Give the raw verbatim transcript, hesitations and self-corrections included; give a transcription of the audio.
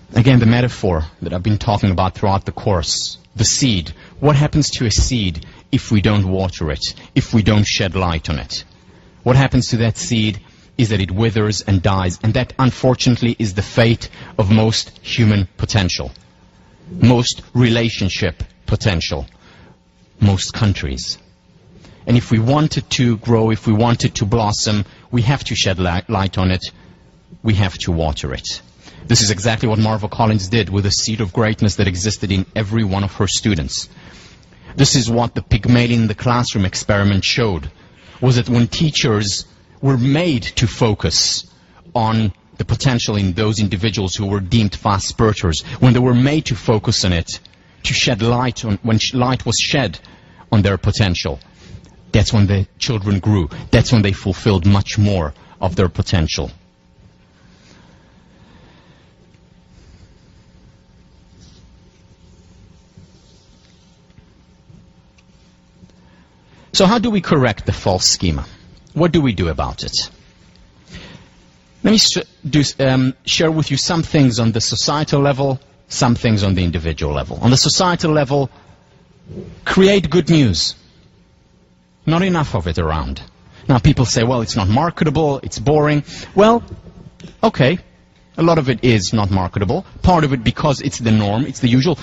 Again, the metaphor that I've been talking about throughout the course, the seed. What happens to a seed if we don't water it, if we don't shed light on it? What happens to that seed is that it withers and dies, and that, unfortunately, is the fate of most human potential, most relationship potential, most countries. And if we want it to grow, if we want it to blossom, we have to shed light on it, we have to water it. This is exactly what Marva Collins did with the seed of greatness that existed in every one of her students. This is what the Pygmalion in the classroom experiment showed, was that when teachers were made to focus on the potential in those individuals who were deemed fast spurters, when they were made to focus on it, to shed light on, when light was shed on their potential, that's when the children grew. That's when they fulfilled much more of their potential. So how do we correct the false schema? What do we do about it? Let me sh do, um, share with you some things on the societal level, some things on the individual level. On the societal level, create good news. Not enough of it around. Now people say, well, it's not marketable, it's boring. Well, okay, a lot of it is not marketable. Part of it because it's the norm, it's the usual.